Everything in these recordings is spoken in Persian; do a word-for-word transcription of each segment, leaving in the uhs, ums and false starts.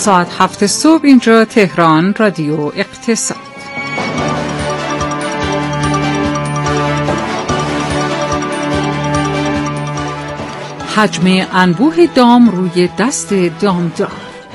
ساعت هفت صبح اینجا تهران، رادیو اقتصاد. حجم انبوه دام روی دست دامدار.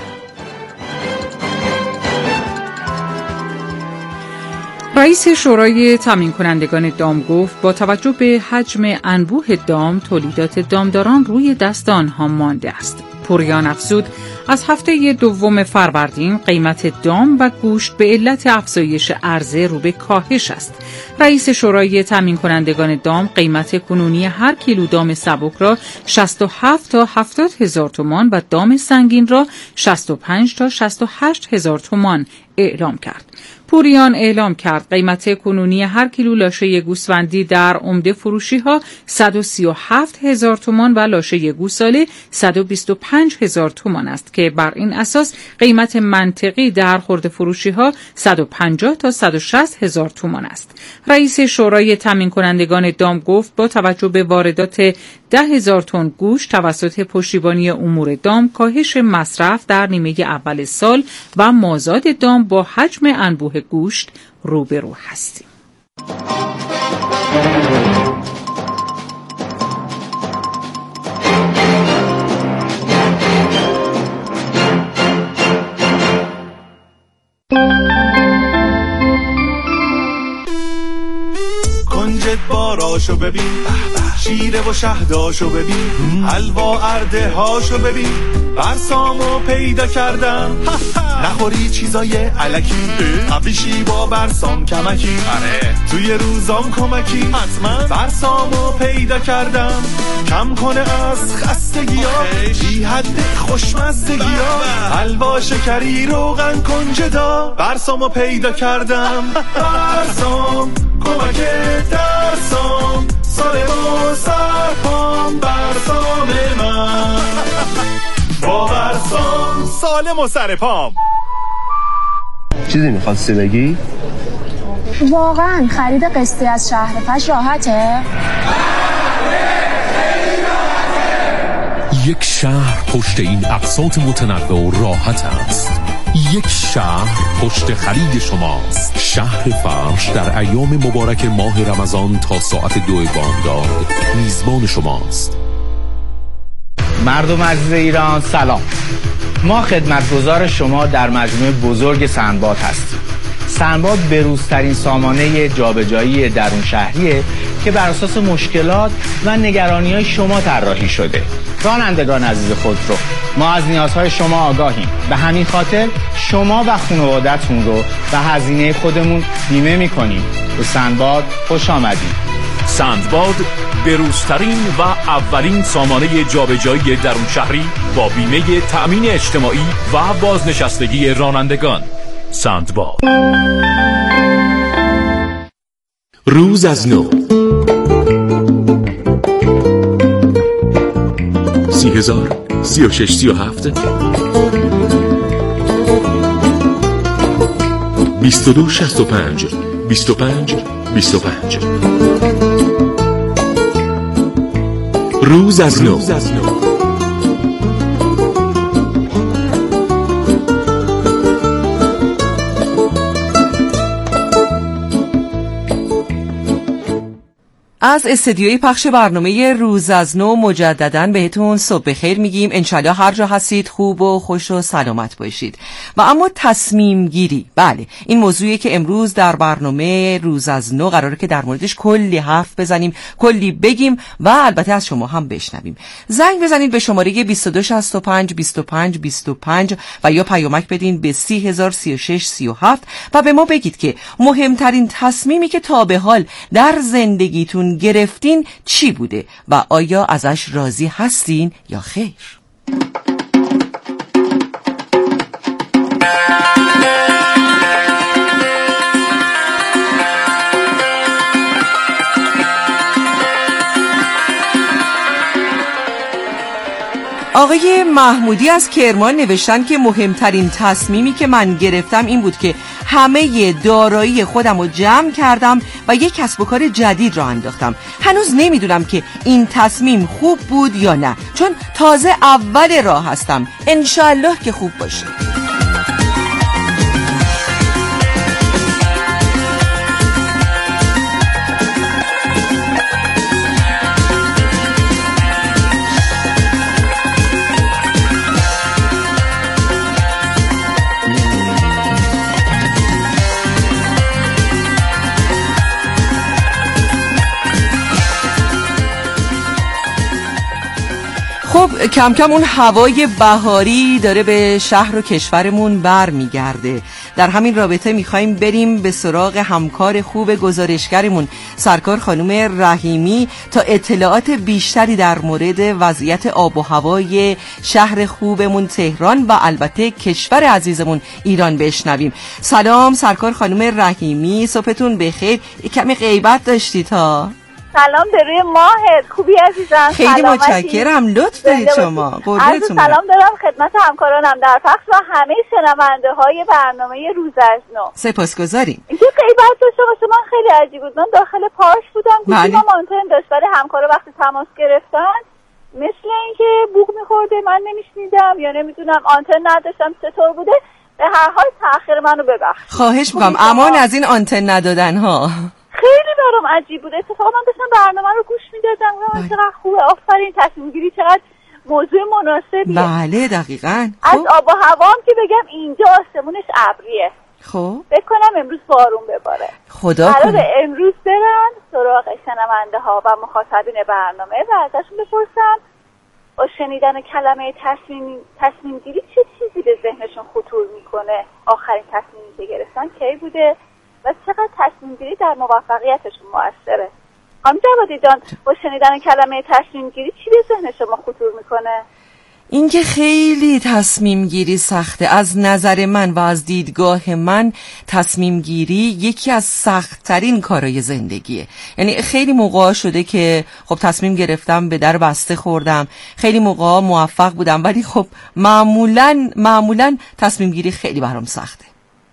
رئیس شورای تامین کنندگان دام گفت با توجه به حجم انبوه دام، تولیدات دامداران روی دست آنها مانده است. پوریان افزود از هفته دوم فروردین قیمت دام و گوشت به علت افزایش عرضه رو به کاهش است. رئیس شورای تامین کنندگان دام قیمت کنونی هر کیلو دام سبک را شصت و هفت تا هفتاد هزار تومان و دام سنگین را شصت و پنج تا شصت و هشت هزار تومان اعلام کرد. پوریان اعلام کرد قیمت کنونی هر کیلو لاشه گوسفندی در عمده فروشی ها صد و سی و هفت هزار تومان و لاشه گوساله صد و بیست و پنج هزار تومان است که بر این اساس قیمت منطقی در خرده فروشی ها صد و پنجاه تا صد و شصت هزار تومان است. رئیس شورای تامین کنندگان دام گفت با توجه به واردات ده هزار تن گوشت توسط پشتیبانی امور دام، کاهش مصرف در نیمه اول سال و مازاد دام با حجم انبوه گوشت روبرو هستیم. کنجد باراشو ببین، شیره و شهداشو ببین، حلوا ارده هاشو ببین، برسامو پیدا کردم. نخوری چیزای علکی، قبیشی با برسام کمکی، توی روزام کمکی، حتما برسامو پیدا کردم. کم کنه از خستگی ها، بی حد خوشمزدگی ها، حلوا شکری روغن کنجدا، برسامو پیدا کردم. برسام کمک درسام، سالم و سرپام، برسام من با برسام سالم و سرپام. چیزی میخواستی بگی؟ واقعا خرید قسطی از شهر فش راحته؟ یک شهر پشت این اقساط متنوع و راحت است. یک شهر پشت خرید شماست. شهر فرش در ایام مبارک ماه رمضان تا ساعت دو بامداد میزبان شماست. مردم عزیز ایران سلام. ما خدمتگزار شما در مجموعه بزرگ سندباد هستیم. سندباد بروزترین سامانه جابجایی درون شهریه که بر اساس مشکلات و نگرانی‌های شما طراحی شده. رانندگان عزیز خودرو، ما از نیازهای شما آگاهیم. به همین خاطر شما و خانواده‌تون رو به هزینه خودمون بیمه می‌کنیم. به سندباد خوش آمدید. سندباد بروزترین و اولین سامانه جابجایی درون شهری با بیمه تأمین اجتماعی و بازنشستگی رانندگان. سندباد. روز از نو سی هزار سی و شش سی و هفت بیست و دو شست و پنج بیست و پنج بیست و پنج. روز از نو. از استدیوی پخش برنامه روز از نو مجدداً بهتون صبح بخیر میگیم. انشالله هر جا هستید خوب و خوش و سلامت باشید. و اما تصمیم گیری، بله این موضوعی که امروز در برنامه روز از نو قراره که در موردش کلی حرف بزنیم، کلی بگیم و البته از شما هم بشنویم. زنگ بزنید به شماره بیست و دو شصت و پنج بیست و پنج بیست و پنج و یا پیامک بدین به سی هزار سی و شش سی و هفت و به ما بگید که مهمترین تصمیمی که تا به حال در زندگیتون گرفتین چی بوده و آیا ازش راضی هستین یا خیر؟ آقای محمودی از کرمان نوشتن که مهمترین تصمیمی که من گرفتم این بود که همه دارایی خودم رو جمع کردم و یک کسب و کار جدید را انداختم. هنوز نمیدونم که این تصمیم خوب بود یا نه، چون تازه اول راه هستم. انشالله که خوب باشه. خب کم کم اون هوای بهاری داره به شهر و کشورمون بر میگرده. در همین رابطه میخوایم بریم به سراغ همکار خوب گزارشگرمون سرکار خانم رحیمی تا اطلاعات بیشتری در مورد وضعیت آب و هوای شهر خوبمون تهران و البته کشور عزیزمون ایران بشنویم. سلام سرکار خانم رحیمی، صبحتون بخیر. کمی غیبت داشتید ها؟ سلام به روی ماهت. خوبی عزیزم؟ خیلی متشکرم، لطف دارید شما. قربونتون برم. سلام دارم خدمت همکارانم در پخش و همه شنونده های برنامه روز از نو. سپاسگزاریم. اینکه غیبت داشته باشه من خیلی عجیب بود. من داخل پارک بودم، گوشی ما آنتن داشت، ولی همکارا وقتی تماس گرفتن مثل اینکه بوق میخورده من نمیشنیدم یا نمیدونم آنتن نداشتم چطور بوده. به هر حال تأخیر منو ببخشید. خواهش می‌کنم. امان از این آنتن ندادن ها. خیلی برام عجیب بود. اتفاقا من داشتم برنامه رو گوش میدادم و چقدر خوبه. آفرین، تصمیم گیری چقدر موضوع مناسبیه. بله دقیقاً. از آب و هوا هم که بگم اینجا آسمونش ابریه. خب فکر کنم امروز بارون بباره. خدا کنه. قراره امروز برن سراغ شنونده ها و مخاطبین برنامه و ازشون بپرسم با شنیدن کلمه تصمیم تصمیم گیری چه چیزی به ذهنشون خطور میکنه؟ آخرین تصمیمی که گرفتن کی بوده و چقدر تصمیم گیری در موفقیتشون موثره؟ خانم جوادی جان، با شنیدن کلمه تصمیم گیری چی به ذهن شما خطور میکنه؟ این که خیلی تصمیم گیری سخته. از نظر من و از دیدگاه من تصمیم گیری یکی از سخت ترین کارهای زندگیه. یعنی خیلی موقع شده که خب تصمیم گرفتم به در بسته خوردم، خیلی موقع موفق بودم، ولی خب معمولا معمولا تصمیم گیری خیلی برام سخته.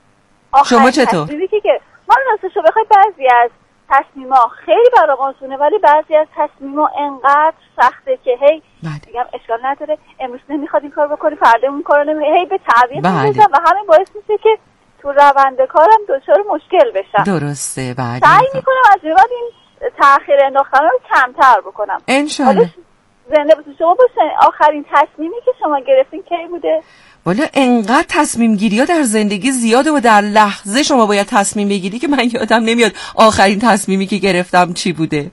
شما چطور؟ که من راستشو بخوای بعضی از تصمیما خیلی برام آسونه ولی بعضی از تصمیما انقدر سخته که هی میگم اشکال نداره امروز نمیخواد این کار بکنی فردا اون کارو نمی هی به تعویض میذارم و همین باعث میشه که تو روند کارم دچار مشکل بشم. درسته. بله. سعی میکنم از این بعد این تأخیر انداختن رو کمتر بکنم. ان شاءالله. زنده باشید. شما باشین آخرین تصمیمی که شما گرفتین کی بوده؟ والا انقدر تصمیم گیری ها در زندگی زیاده و در لحظه شما باید تصمیم بگیری که من یادم نمیاد آخرین تصمیمی که گرفتم چی بوده.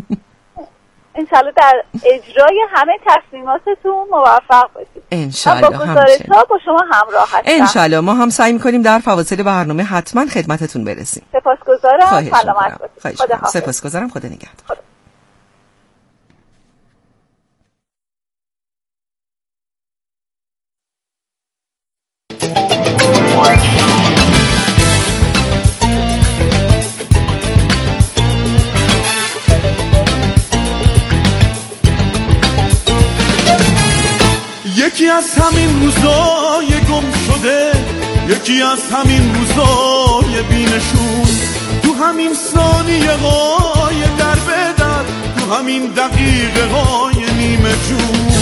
انشالله در اجرای همه تصمیماتتون موفق باشید. انشالله. با گزارش‌ها با شما همراه هستم. انشالله. ما هم سعی می‌کنیم در فواصل برنامه حتما خدمتتون برسیم. سپاسگزارم. سلامت باشید. خدا حافظ. سپاسگزارم. خدا نگهدار. یکی از همین روزای گم شده، یکی از همین روزای بی‌نشون، تو همین ثانیه های در به در، تو همین دقیقه های نیمه جون.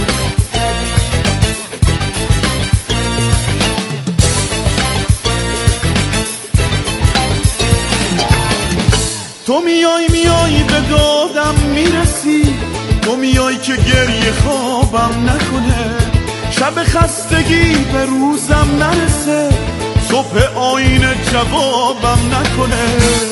تو میای میای به دادم میرسی، تو میای که گریه خوابم نکنه، شب خستگی به روزم نرسه، صبح آینه جوابم نکنه.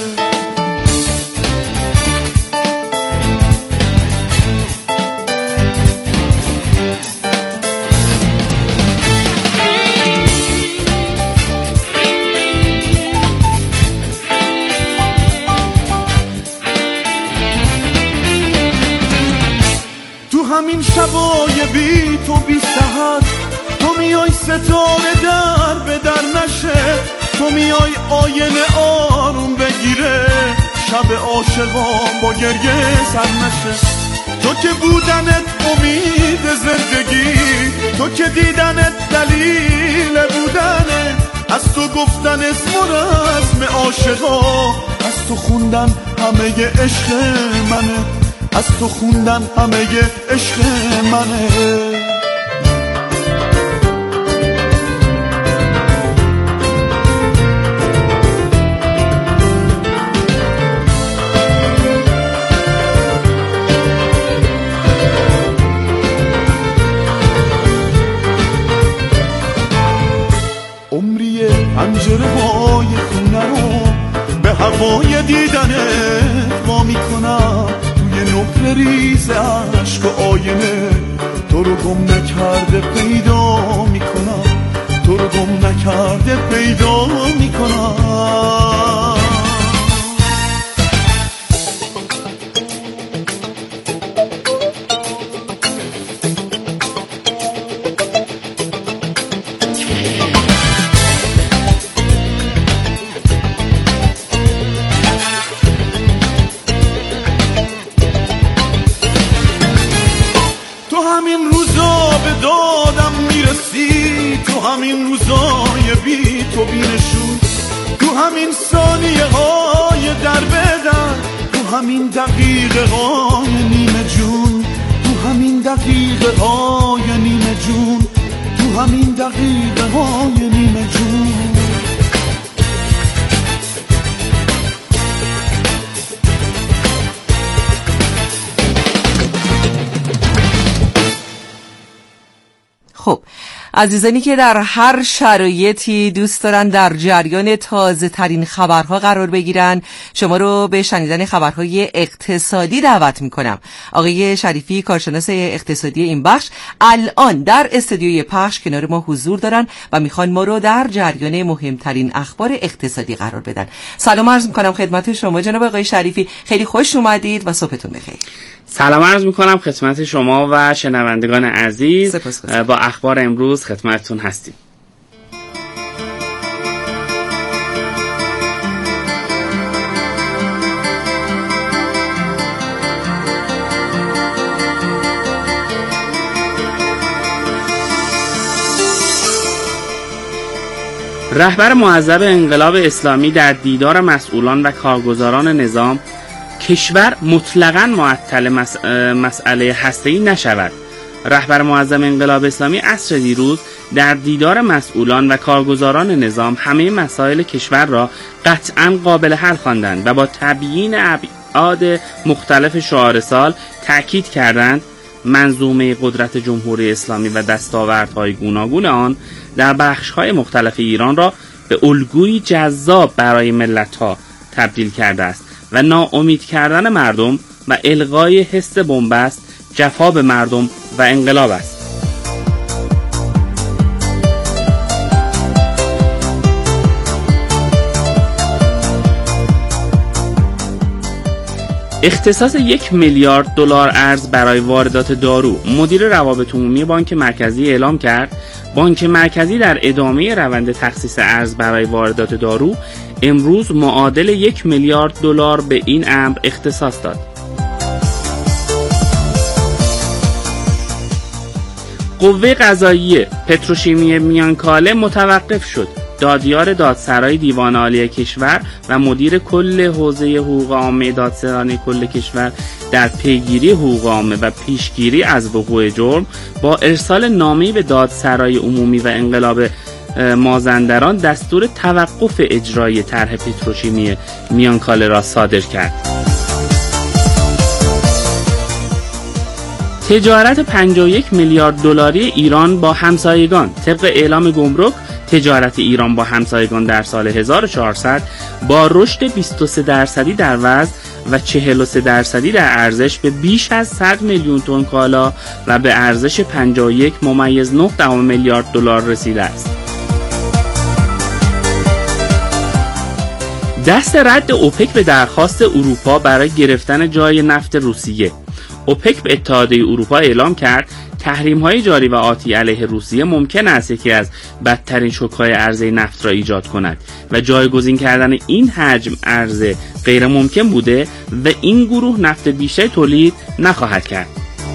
همین شبای بی تو بی سحر، تو میای ستاره در به در نشه، تو میای آینه آروم بگیره، شب عاشقان با گریه سر نشه. تو که بودنت امید زندگی، تو که دیدنت دلیل بودنه، از تو گفتن اسم و رسم عاشقا، از تو خوندن همه عشق منه، از تو خوندن همه عشق منه. عمریه پنجره های خونه رو به هوای دیدنت وا میکنم، یه نقره ریز عشق و آینه تو رو گم نکرده پیدا میکنم، تو رو گم نکرده پیدا میکنم. همین روزا به دادم میرسی، تو همین روزای بی تو بینشون، تو همین ثانیه های در بدن، تو همین دقیقه های نیمه جون، تو همین دقیقه های نیمه جون، تو همین دقیقه های نیمه جون. خب عزیزانی که در هر شرایطی دوست دارن در جریان تازه ترین خبرها قرار بگیرن، شما رو به شنیدن خبرهای اقتصادی دعوت میکنم. آقای شریفی کارشناس اقتصادی این بخش الان در استودیوی پخش کنار ما حضور دارن و میخوان ما رو در جریان مهمترین اخبار اقتصادی قرار بدن. سلام عرض میکنم خدمت شما جناب آقای شریفی، خیلی خوش اومدید و صبحتون بخیر. سلام عرض میکنم خدمت شما و شنوندگان عزیز، با اخبار امروز خدمتتون هستیم. رهبر معظم انقلاب اسلامی در دیدار مسئولان و کارگزاران نظام کشور مطلقاً معطل مس... مسئله هسته‌ای نشود. رهبر معظم انقلاب اسلامی عصر دیروز در دیدار مسئولان و کارگزاران نظام همه مسائل کشور را قطعاً قابل حل خواندند و با تبیین ابعاد مختلف شعار سال تأکید کردند منظومه قدرت جمهوری اسلامی و دستاوردهای گوناگون آن در بخش‌های مختلف ایران را به الگویی جذاب برای ملت‌ها تبدیل کرده است و ناامید کردن مردم و الغای حس بنبست جفا به مردم و انقلاب است. اختصاص یک میلیارد دلار ارز برای واردات دارو. مدیر روابط عمومی بانک مرکزی اعلام کرد بانک مرکزی در ادامه روند تخصیص ارز برای واردات دارو امروز معادل یک میلیارد دلار به این امر اختصاص داد. قوه قضاییه پتروشیمی میانکاله متوقف شد. دادیار دادسرای دیوان عالی کشور و مدیر کل حوزه حقوق عامه دادسرای کل کشور در پیگیری حقوق عامه و پیشگیری از وقوع جرم با ارسال نامه‌ای به دادسرای عمومی و انقلاب مازندران دستور توقف اجرای طرح پتروشیمی میانکاله را صادر کرد. تجارت پنجاه و یک میلیارد دلاری ایران با همسایگان. طبق اعلام گمرک تجارت ایران با همسایگان در سال هزار و چهارصد با رشد بیست و سه درصدی در وزن و چهل و سه درصدی در ارزش به بیش از صد میلیون تن کالا و به ارزش پنجاه و یک ممیز نه دهم میلیارد دلار رسیده است. دست رد اوپک به درخواست اروپا برای گرفتن جای نفت روسیه. اوپک به اتحادیه اروپا اعلام کرد تحریم‌های جاری و آتی علیه روسیه ممکن است یکی از بدترین شوک‌های عرضه نفت را ایجاد کند و جایگزین کردن این حجم عرضه غیر ممکن بوده و این گروه نفت بیشتر تولید نخواهد کرد.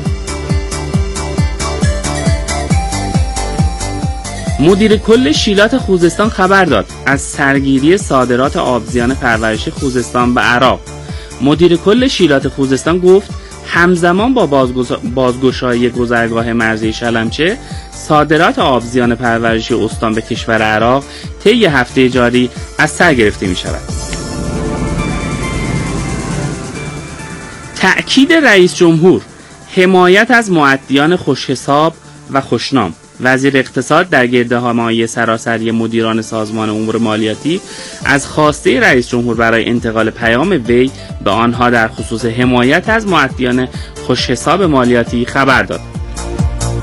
مدیر کل شیلات خوزستان خبر داد از سرگیری صادرات آبزیان پرورش خوزستان به عراق. مدیر کل شیلات خوزستان گفت همزمان با بازگشایی گذرگاه مرزی شلمچه صادرات آبزیان پرورشی استان به کشور عراق طی هفته جاری از سر گرفته می شود. تأکید رئیس جمهور حمایت از مؤدیان خوشحساب و خوشنام. وزیر اقتصاد در گردهمایی سراسری مدیران سازمان امور مالیاتی از خواسته رئیس جمهور برای انتقال پیام وی به آنها در خصوص حمایت از مؤدیان خوشحساب مالیاتی خبر داد.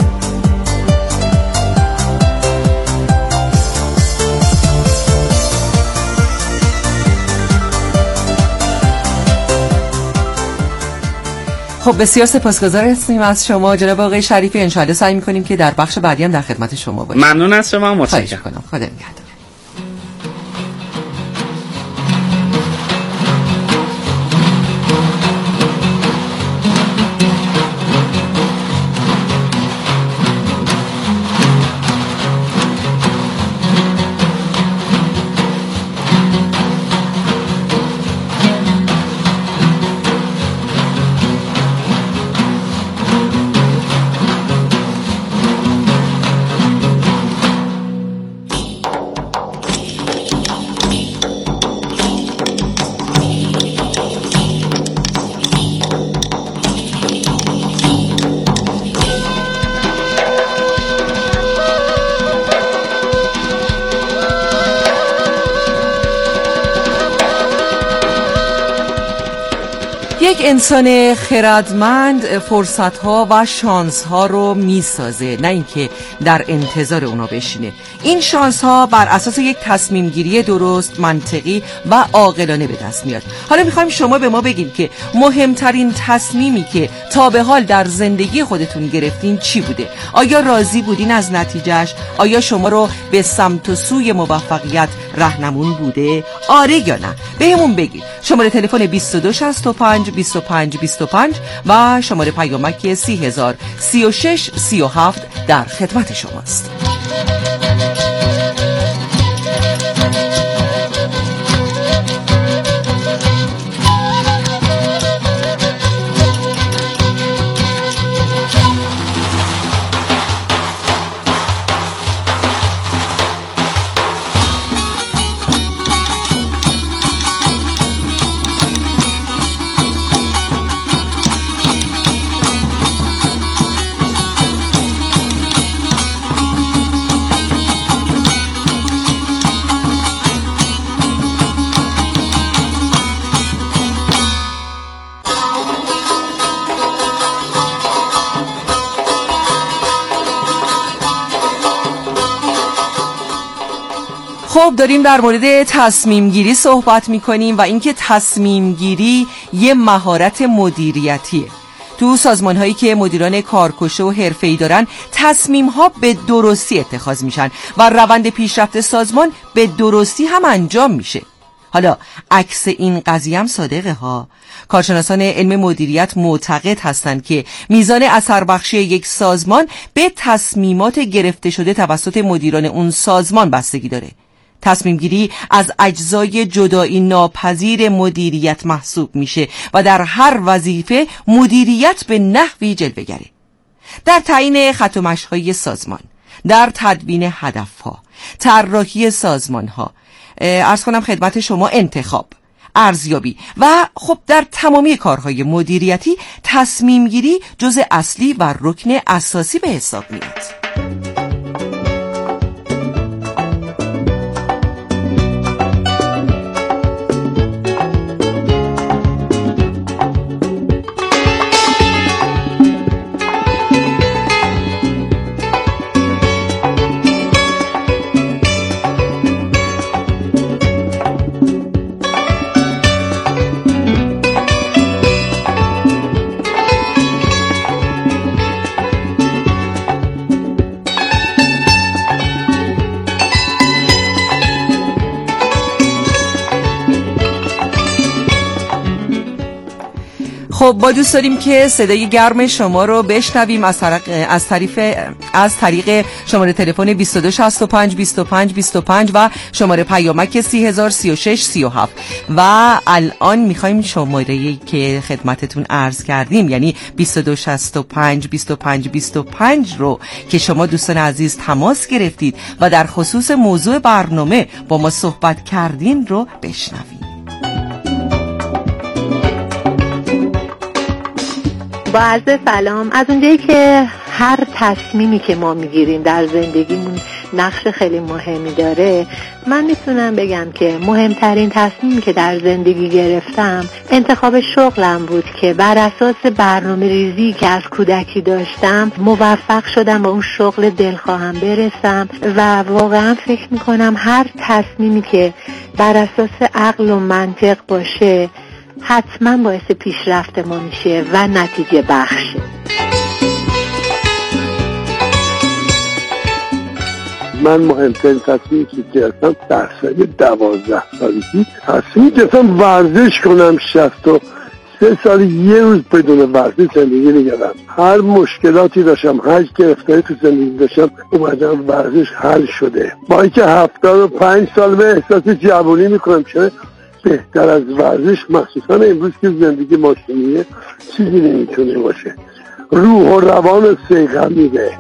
خب بسیار سپاسگزار هستیم از شما جناب آقای شریفی. انشاءالله سعی می‌کنیم که در بخش بعدی هم در خدمت شما باشیم. ممنون از شما، متشکرم. خدا نگهدار. یک انسان خردمند فرصت‌ها و شانس‌ها رو می‌سازه، نه اینکه در انتظار اونا بشینه. این شانس‌ها بر اساس یک تصمیم گیری درست، منطقی و عاقلانه به دست میاد. حالا می‌خوایم شما به ما بگید که مهمترین تصمیمی که تا به حال در زندگی خودتون گرفتین چی بوده؟ آیا راضی بودین از نتیجهش؟ آیا شما رو به سمت و سوی موفقیت راهنمون بوده؟ آره یا نه؟ بهمون بگید. شماره تلفن بیست و دو شصت و پنج بیست و پنج بیست و پنج و شماره پیامک سی هزار سی و شش سی و هفت در خدمت شماست. خب داریم در مورد تصمیم گیری صحبت میکنیم و اینکه تصمیم گیری یه مهارت مدیریتیه. تو سازمان هایی که مدیران کارکشه و حرفه‌ای دارن تصمیم ها به درستی اتخاذ میشن و روند پیشرفت سازمان به درستی هم انجام میشه. حالا عکس این قضیه هم صادقه ها. کارشناسان علم مدیریت معتقد هستند که میزان اثربخشی یک سازمان به تصمیمات گرفته شده توسط مدیران اون سازمان بستگی داره. تصمیم گیری از اجزای جدایی ناپذیر مدیریت محسوب میشه و در هر وظیفه مدیریت به نحوی جلوه‌گره. در تعیین خط و مشی‌های سازمان، در تدوین هدفها، طراحی سازمانها، عرض کنم خدمت شما انتخاب، ارزیابی و خب در تمامی کارهای مدیریتی تصمیم گیری جزء اصلی و رکن اساسی به حساب میاد. خب با دوست داریم که صدای گرم شما رو بشنویم از طریق از طریق از طریق شماره تلفن بیست و دو شصت و پنج بیست و پنج بیست و پنج و شماره پیامک سی هزار سی و شش سی و هفت. و الان می‌خوایم شماره‌ای که خدمتتون عرض کردیم، یعنی بیست و دو شصت و پنج بیست و پنج بیست و پنج رو که شما دوستان عزیز تماس گرفتید و در خصوص موضوع برنامه با ما صحبت کردین رو بشنویم. با عرض سلام. از اونجایی که هر تصمیمی که ما میگیریم در زندگیمون نقش خیلی مهمی داره، من میتونم بگم که مهمترین تصمیمی که در زندگی گرفتم انتخاب شغلم بود که بر اساس برنامه ریزی که از کودکی داشتم موفق شدم به اون شغل دلخواهم برسم و واقعا فکر میکنم هر تصمیمی که بر اساس عقل و منطق باشه حتما باعث پیشرفت ما میشه و نتیجه بخشه. من مهمترین تصمیمی که گرفتم در سن دوازده سالگی تصمیم گرفتم ورزش کنم. شصت و سه سال یه روز بدون ورزش زندگی نکردم. هر مشکلاتی داشتم، هر گرفتاری تو زندگی داشتم، اومدم ورزش حل شده. با اینکه هفتاد و پنج سال به احساس جوانی میکنم، چرا بهتر از ورزش مخصوصا امروز که زندگی ماشینیه چیزی نمیتونه باشه. روح و روان صحت میده.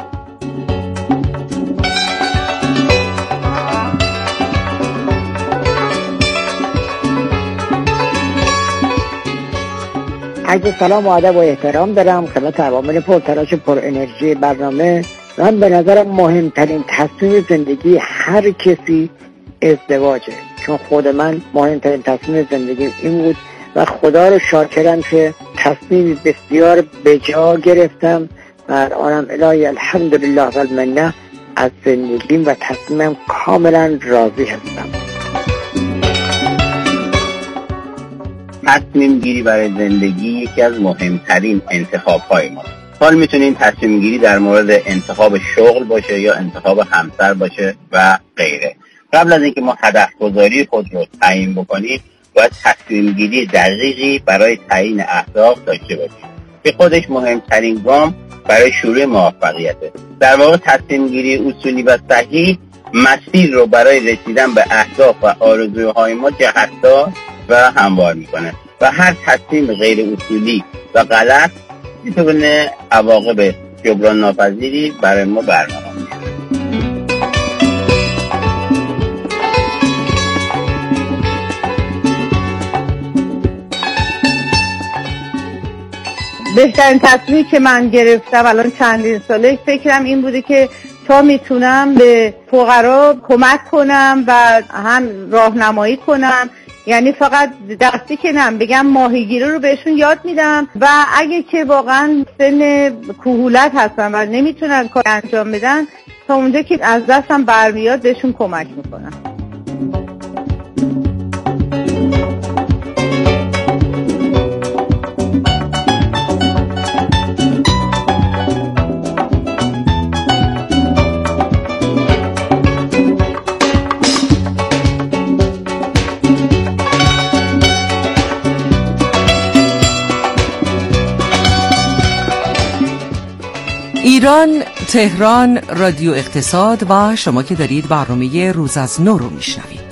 عرض سلام و ادب و احترام دارم خدمت عوامل پرتلاش پر انرژی برنامه. من به نظرم مهمترین تصمیم زندگی هر کسی ازدواجه، چون خود من مهمترین تصمیم زندگی این بود و خدا رو شاکرم که تصمیم بسیار بجا گرفتم و آنم الهی الحمدلله و المنه از زندگیم و تصمیمم کاملا راضی هستم. تصمیم گیری برای زندگی یکی از مهمترین انتخاب های ما. حال میتونیم تصمیم گیری در مورد انتخاب شغل باشه یا انتخاب همسر باشه و غیره. قبل از اینکه ما هدف گذاری خود رو تعیین بکنیم باید تصمیم گیری دقیقی برای تعیین اهداف داشته باشیم که خودش مهمترین گام برای شروع موفقیته. در واقع تصمیم گیری اصولی و صحیح مسیر رو برای رسیدن به اهداف و آرزوهای ما جهت‌دار و هموار میکنه و هر تصمیم غیر اصولی و غلط میتونه عواقب جبران ناپذیری برای ما برنامه میشه. بهترین تصمیمی که من گرفتم الان چندین ساله فکرم این بوده که تا میتونم به فقرا کمک کنم و هم راهنمایی کنم، یعنی فقط دستی که نم بگم ماهیگیری رو بهشون یاد میدم و اگه که واقعا سن کهولت هستن و نمیتونن کار انجام بدن تا اونجا که از دستم برمیاد بهشون کمک میکنم. ایران، تهران، رادیو اقتصاد و شما که دارید برنامه روز از نو رو میشنوید.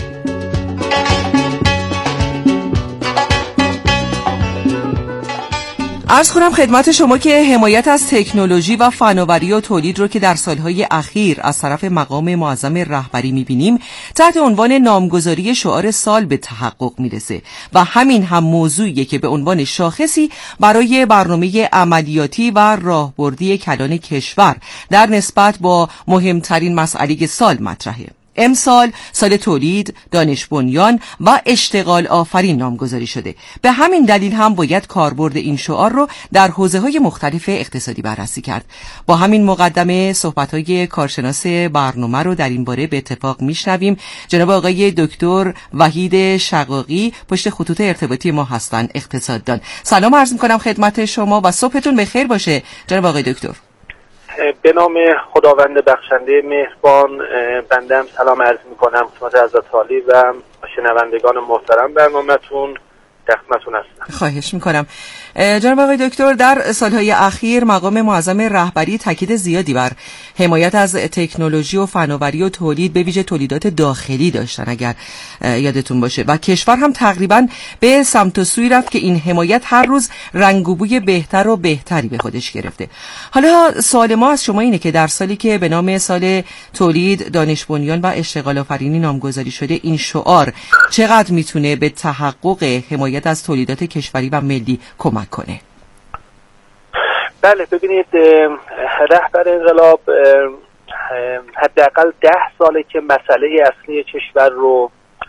عرض کنم خدمت شما که حمایت از تکنولوژی و فناوری و تولید رو که در سالهای اخیر از طرف مقام معظم رهبری میبینیم تحت عنوان نامگذاری شعار سال به تحقق میرسه و همین هم موضوعیه که به عنوان شاخصی برای برنامه عملیاتی و راهبردی کلان کشور در نسبت با مهمترین مسئله سال مطرحه. امسال سال تولید، دانش بنیان و اشتغال آفرین نامگذاری شده. به همین دلیل هم باید کاربرد این شعار رو در حوزه‌های مختلف اقتصادی بررسی کرد. با همین مقدمه صحبت‌های کارشناس برنامه رو در این باره به اتفاق میشنویم. جناب آقای دکتر وحید شقاقی پشت خطوط ارتباطی ما هستن، اقتصاددان. سلام عرض می‌کنم خدمت شما و صبحتون بخیر باشه جناب آقای دکتر. به نام خداوند بخشنده مهربان بنده هم سلام عرض میکنم خدمت حضرت عالی و شنوندگان محترم برنامه‌تون. خدمتتون هستم. خواهش میکنم. جناب آقای دکتر، در سالهای اخیر مقام معظم رهبری تاکید زیادی بر حمایت از تکنولوژی و فناوری و تولید به ویژه تولیدات داخلی داشتن اگر یادتون باشه و کشور هم تقریبا به سمت و سوی رفت که این حمایت هر روز رنگ و بوی بهتر و بهتری به خودش گرفته. حالا سوال ما از شما اینه که در سالی که به نام سال تولید، دانش بنیان و اشتغال آفرینی نامگذاری شده این شعار چقدر میتونه به تحقق حمایت از تولیدات کشوری و ملی کمک کنه؟ بله، ببینید رهبر انقلاب حداقل ده ساله که مسئله اصلی کشور رو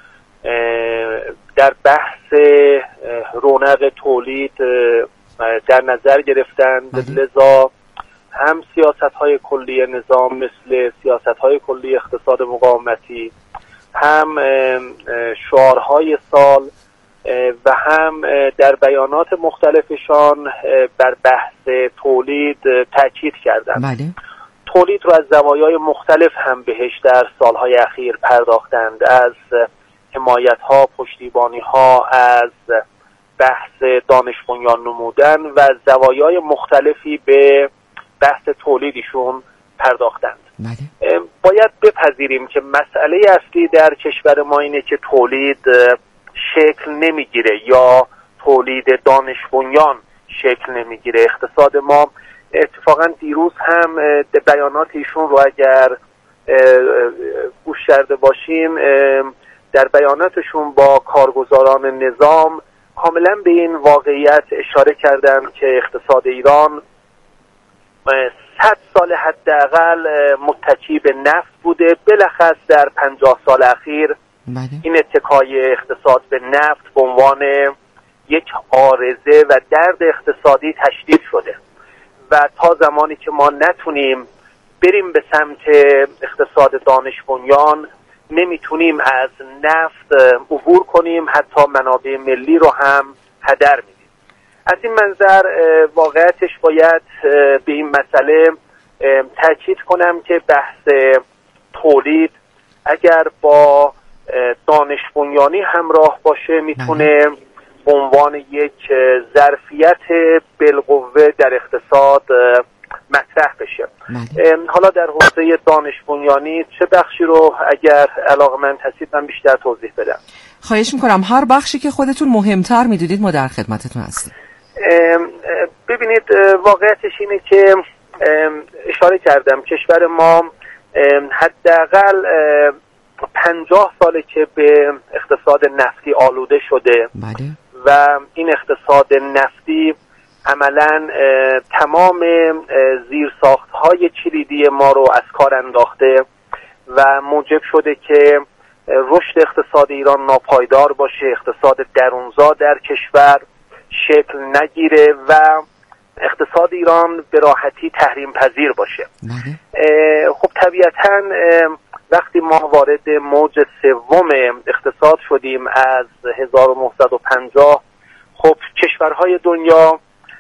در بحث رونق تولید در نظر گرفتند. لذا هم سیاست‌های کلی نظام مثل سیاست‌های کلی اقتصاد مقاومتی، هم شعارهای سال و هم در بیانات مختلفشان بر بحث تولید تاکید کردند. بله. تولید رو از زوایای مختلف هم بهش در سالهای اخیر پرداختند، از حمایت‌ها، پشتیبانی‌ها، از بحث دانش بنیان نمودن و زوایای مختلفی به بحث تولیدشون پرداختند. بله. باید بپذیریم که مسئله اصلی در کشور ما اینه که تولید شکل نمیگیره یا تولید دانش بنیان شکل نمیگیره. اقتصاد ما اتفاقا دیروز هم بیانات ایشون رو اگر گوش کرده باشیم، در بیاناتشون با کارگزاران نظام کاملا به این واقعیت اشاره کردن که اقتصاد ایران صد سال حداقل متکی به نفت بوده. بالاخص در پنجاه سال اخیر بله. این اتکای اقتصاد به نفت به عنوان یک عارضه و درد اقتصادی تشدید شده و تا زمانی که ما نتونیم بریم به سمت اقتصاد دانش بنیان نمیتونیم از نفت عبور کنیم، حتی منابع ملی رو هم هدر میدیم. از این منظر واقعیتش باید به این مسئله تاکید کنم که بحث تولید اگر با دانش بنیانی همراه باشه میتونه به عنوان یک ظرفیت بالقوه در اقتصاد مطرح بشه. حالا در حوزه دانش بنیانی چه بخشی رو اگر علاقه‌مند هستید من بیشتر توضیح بدم؟ خواهش میکنم. هر بخشی که خودتون مهمتر میدونید ما در خدمتتون هستیم. ببینید واقعیتش اینه که اشاره کردم کشور ما حداقل پنجاه ساله که به اقتصاد نفتی آلوده شده. بله. و این اقتصاد نفتی عملاً تمام زیرساخت‌های کلیدی ما رو از کار انداخته و موجب شده که رشد اقتصاد ایران ناپایدار باشه، اقتصاد درونزا در کشور شکل نگیره و اقتصاد ایران به راحتی تحریم پذیر باشه. خب طبیعتاً وقتی ما وارد موج سوم اقتصاد شدیم از هزار و نهصد و پنجاه، خب کشورهای دنیا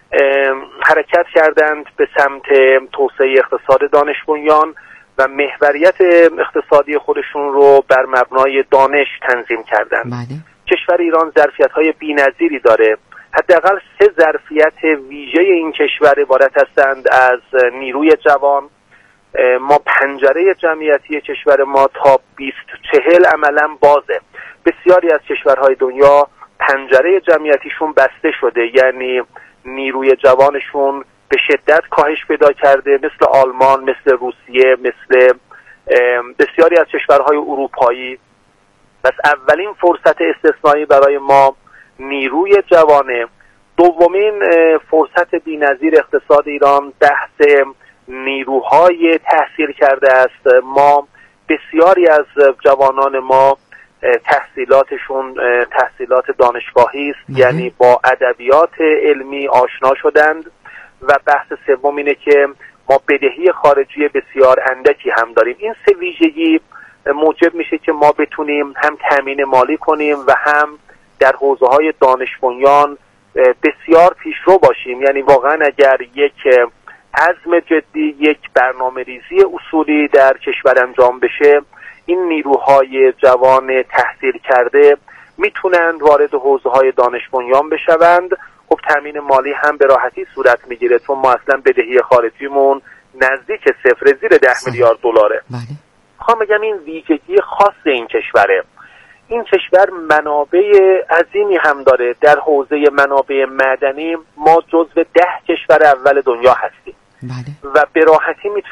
حرکت کردند به سمت توسعه اقتصاد دانش بنیان و محوریت اقتصادی خودشون رو بر مبنای دانش تنظیم کردند. بله. کشور ایران ظرفیت‌های بی‌نظیری داره. حداقل سه ظرفیت ویژه این کشور عبارت هستند از نیروی جوان. ما پنجره جمعیتی کشور ما تا بیست چهل عملا بازه. بسیاری از کشورهای دنیا پنجره جمعیتیشون بسته شده، یعنی نیروی جوانشون به شدت کاهش پیدا کرده، مثل آلمان، مثل روسیه، مثل بسیاری از کشورهای اروپایی. پس اولین فرصت استثنایی برای ما نیروی جوانه. دومین فرصت بی‌نظیر اقتصاد ایران بحث نیروهای تحصیل کرده است. ما بسیاری از جوانان ما تحصیلاتشون تحصیلات دانشگاهی است، یعنی با ادبیات علمی آشنا شدند. و بحث سوم اینه که ما بدهی خارجی بسیار اندکی هم داریم. این سه ویژگی موجب میشه که ما بتونیم هم تامین مالی کنیم و هم در حوزه‌های دانش بنیان بسیار پیشرو باشیم. یعنی واقعا اگر یک عزم جدی، یک برنامه ریزی اصولی در کشور انجام بشه، این نیروهای جوان تحصیل کرده میتونند وارد حوزه‌های دانش بنیان بشوند. خب تامین مالی هم به راحتی صورت میگیره، چون ما اصلا بدهی خارجیمون نزدیک صفر، زیر ده میلیارد دلاره. بله. خواهم بگم این ویژگی خاص این کشوره. این کشور منابع عظیمی هم داره. در حوزه منابع معدنی ما جزو ده کشور اول دنیا هستیم. بله. و به راحتی